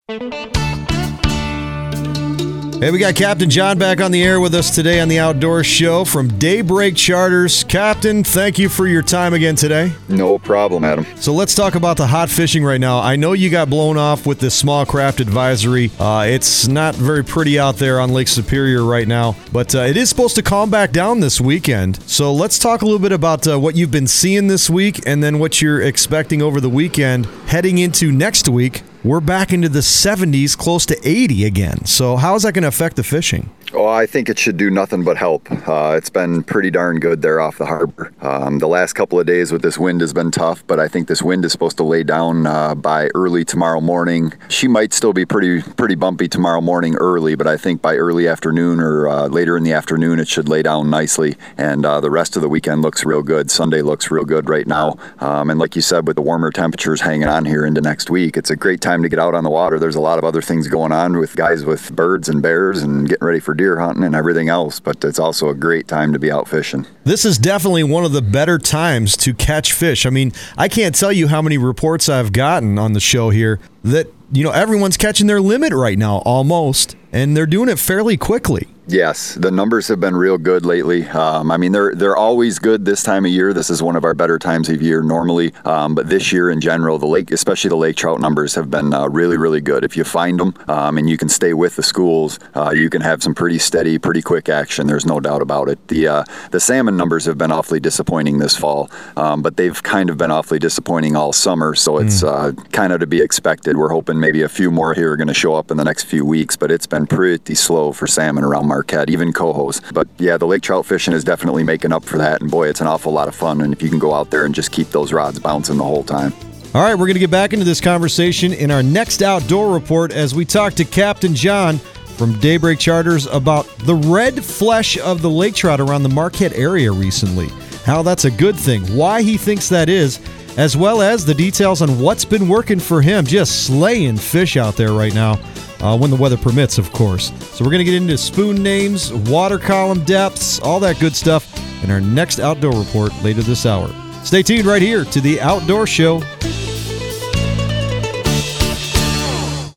Hey, we got Captain John back on the air with us today on the Outdoor Show from Daybreak Charters. Captain, thank you for your time again today. No problem, Adam. So let's talk about the hot fishing right now. I know you got blown off with this small craft advisory. It's not very pretty out there on Lake Superior right now, but it is supposed to calm back down this weekend. So let's talk a little bit about what you've been seeing this week and then what you're expecting over the weekend heading into next week. We're back into the 70s, close to 80 again. So how is that going to affect the fishing? Oh, I think it should do nothing but help. It's been pretty darn good there off the harbor. The last couple of days with this wind has been tough, but I think this wind is supposed to lay down by early tomorrow morning. She might still be pretty bumpy tomorrow morning early, but I think by early afternoon or later in the afternoon, it should lay down nicely. And the rest of the weekend looks real good. Sunday looks real good right now. And like you said, with the warmer temperatures hanging on here into next week, it's a great time to get out on the water. There's a lot of other things going on with guys with birds and bears and getting ready for deer hunting and everything else, but it's also a great time to be out fishing. This is definitely one of the better times to catch fish. I mean, I can't tell you how many reports I've gotten on the show here that, everyone's catching their limit right now, almost, and they're doing it fairly quickly. Yes, the numbers have been real good lately. They're always good this time of year. This is one of our better times of year normally. But this year in general, the lake, especially the lake trout numbers, have been really, really good. If you find them and you can stay with the schools, you can have some pretty steady, pretty quick action. There's no doubt about it. The salmon numbers have been awfully disappointing this fall, but they've kind of been awfully disappointing all summer. So it's kind of to be expected. We're hoping maybe a few more here are going to show up in the next few weeks, but it's been pretty slow for salmon around Marquette, even cohos. But yeah, the lake trout fishing is definitely making up for that, and boy, it's an awful lot of fun, and if you can go out there and just keep those rods bouncing the whole time. All right, we're going to get back into this conversation in our next Outdoor Report as we talk to Captain John from Daybreak Charters about the red flesh of the lake trout around the Marquette area recently, how that's a good thing, why he thinks that is, as well as the details on what's been working for him, just slaying fish out there right now. When the weather permits, of course. So we're going to get into spoon names, water column depths, all that good stuff in our next Outdoor Report later this hour. Stay tuned right here to the Outdoor Show